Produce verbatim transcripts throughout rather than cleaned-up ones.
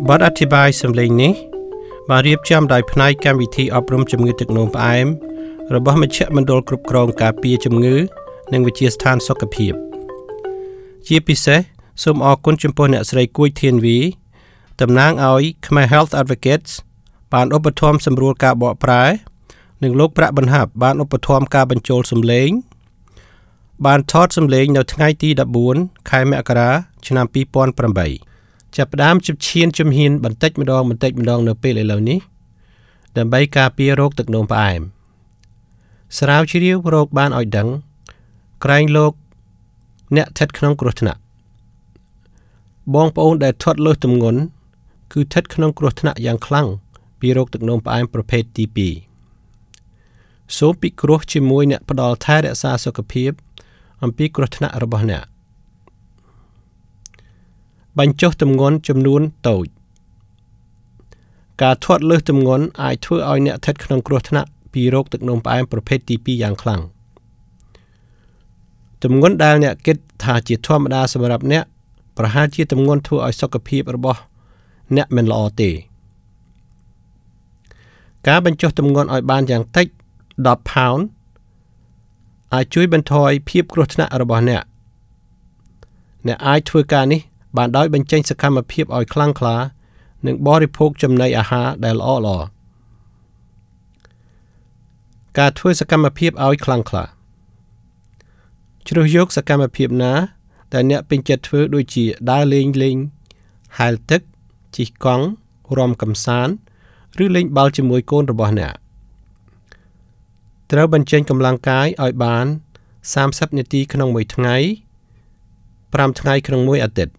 បទអធិប្បាយសំឡេងនេះបានរៀបចំដោយផ្នែកកម្មវិធីអប់រំជំងឺទឹកនោមផ្អែមរបស់មជ្ឈមណ្ឌលគ្រប់គ្រងការពារជំងឺនិងវិទ្យាស្ថានសុខភាពជាពិសេសសូមអរគុណចំពោះអ្នកស្រីគួយធានវីតំណាងឲ្យ Khmer Health Advocates បានឧបត្ថម្ភសម្រួលការបកប្រែនិងលោកប្រាក់បន្ហាប់បានឧបត្ថម្ភការបញ្ចូលសំឡេងបានថតសំឡេងនៅថ្ងៃទីដប់បួនខែមករាឆ្នាំពីរពាន់ប្រាំបីចាប់ផ្ដើមជិបឈានជំហានបន្តិចម្ដងបន្តិចម្ដងនៅពេលឥឡូវនេះដើម្បីការពាររោគទឹកនោមផ្អែមស្រាវជ្រាវរោគបានឲ្យដឹងក្រែងលោកអ្នកស្ថិតក្នុងគ្រោះថ្នាក់បងប្អូនដែលធាត់លើសទម្ងន់គឺស្ថិតក្នុងគ្រោះថ្នាក់យ៉ាងខ្លាំងពីរោគទឹកនោមផ្អែមប្រភេទទីពីរសូមពិគ្រោះជាមួយអ្នកផ្ដល់ថែរក្សាសុខភាពអំពីគ្រោះថ្នាក់របស់អ្នកបញ្ចុះទម្ងន់ចំនួនតូចការធាត់លើសទម្ងន់អាចធ្វើឲ្យអ្នកស្ថិតក្នុងគ្រោះថ្នាក់ពីរោគទឹកនោមផ្អែមប្រភេទទីពីរយ៉ាងខ្លាំងទម្ងន់ដែលអ្នកគិតថាជាធម្មតាសម្រាប់អ្នកប្រហែលជាទម្ងន់ធ្វើឲ្យសុខភាពរបស់អ្នកមិនល្អទេការបញ្ចុះទម្ងន់ឲ្យបានយ៉ាងតិចដប់ផោនអាចជួយបន្ថយភាពគ្រោះថ្នាក់របស់អ្នកអ្នកអាចធ្វើការនេះបានដោយបញ្ចេញសកម្មភាពឲ្យខ្លាំងក្លានិងបរិភោគចំណីអាហារដែលល្អល្អការធ្វើសកម្មភាពឲ្យខ្លាំងក្លាជ្រើសយកសកម្មភាពណាដែលអ្នកពេញចិត្តធ្វើដូចជាដើរលេងលេងហែលទឹកជិះកង់រាំកម្សាន្តឬលេងបាល់ជាមួយកូនរបស់អ្នកត្រូវបញ្ចេញកម្លាំងកាយឲ្យបានសាមសិបនាទីក្នុងមួយថ្ងៃប្រាំថ្ងៃក្នុងមួយអាទិត្យ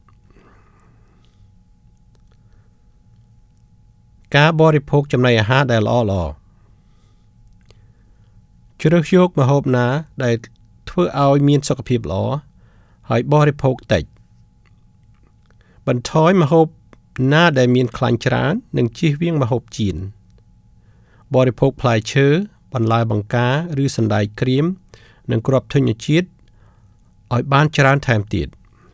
ការបរិភោគចំណីអាហារដែលល្អល្អជ្រើសយកម្ហូបណាដែលធ្វើឲ្យមានសុខភាពល្អហើយបរិភោគតិចបន្ថយម្ហូបណាដែលមានខ្លាញ់ច្រើននិងជៀសវាងម្ហូបចៀនបរិភោគផ្លែឈើបន្លែបង្ការឬសណ្តែកក្រៀមនិងគ្រាប់ធញ្ញជាតិឲ្យបានច្រើនថែមទៀត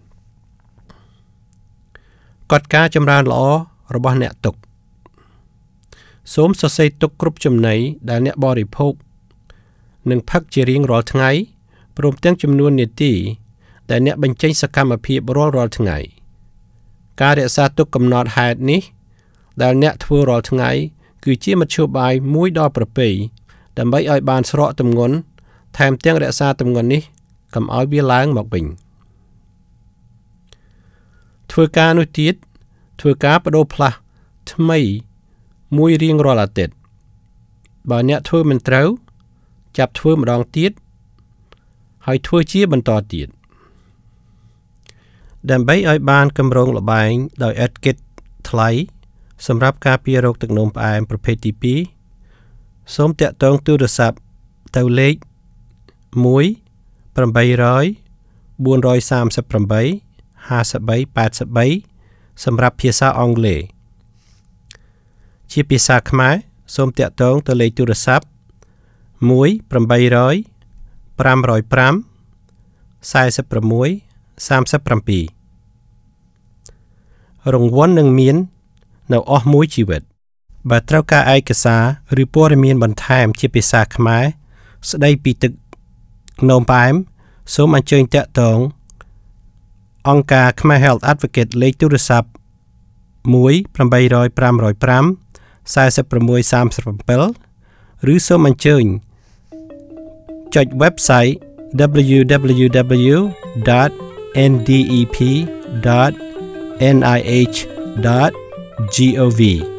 កត់ការចម្រើនល្អរបស់អ្នកទុកសូមសរសេរទុកគ្រប់ចំណីដែលអ្នកបរិភោគនិងផឹកជារៀងរាល់ថ្ងៃព្រមទាំងចំនួននាទីដែលអ្នកបញ្ចេញសកម្មភាពរាល់រាល់ថ្ងៃការរក្សាទុកកំណត់ហេតុនេះដែលអ្នកធ្វើរាល់ថ្ងៃគឺជាមធ្យោបាយមួយដ៏ប្រពៃដើម្បីឲ្យបានស្រកទម្ងន់ថែមទាំងរក្សាទម្ងន់នេះកុំឲ្យវាឡើងមកវិញធ្វើការនោះទៀតធ្វើការបដូរផ្លាស់ថ្មីមួយរៀងរាល់អាទិត្យបើអ្នកធ្វើមិនត្រូវចាប់ធ្វើម្ដងទៀតហើយធ្វើជាបន្តទៀតដើម្បីឲ្យបានកម្រងលបែងដោយឥតគិតថ្លៃសម្រាប់ការពាររោគទឹកនោមផ្អែមប្រភេទទីពីរសូមតាក់ទងទូរស័ព្ទទៅលេខមួយ ប្រាំបីរយ បួនរយសាមសិបប្រាំបី ห้าสิบបី แปดสิบបីសម្រាប់ភាសាអង់គ្លេសជាភាសាខ្មែរសូមតាក់ទងទៅលេខទូរស័ព្ទមួយ ប្រាំបីរយ ប្រាំរយប្រាំ สี่สิบหก สามสิบเจ็ดរង្វាន់នឹងមាននៅអស់មួយជីវិតបើត្រូវការឯកសារឬព័ត៌មានបន្ថែមជាភាសាខ្មែរស្ដីពីទឹកនោមផ្អែមសូមអញ្ជើញតាក់ទងអង្គការ Khmer Health Advocate លេខទូរស័ព្ទមួយ ប្រាំបីរយ ប្រាំរយប្រាំ สี่สิบหก สามสิบเจ็ดឬសូមអញ្ជើញចុច website double-u double-u double-u dot n d e p dot n i h dot gov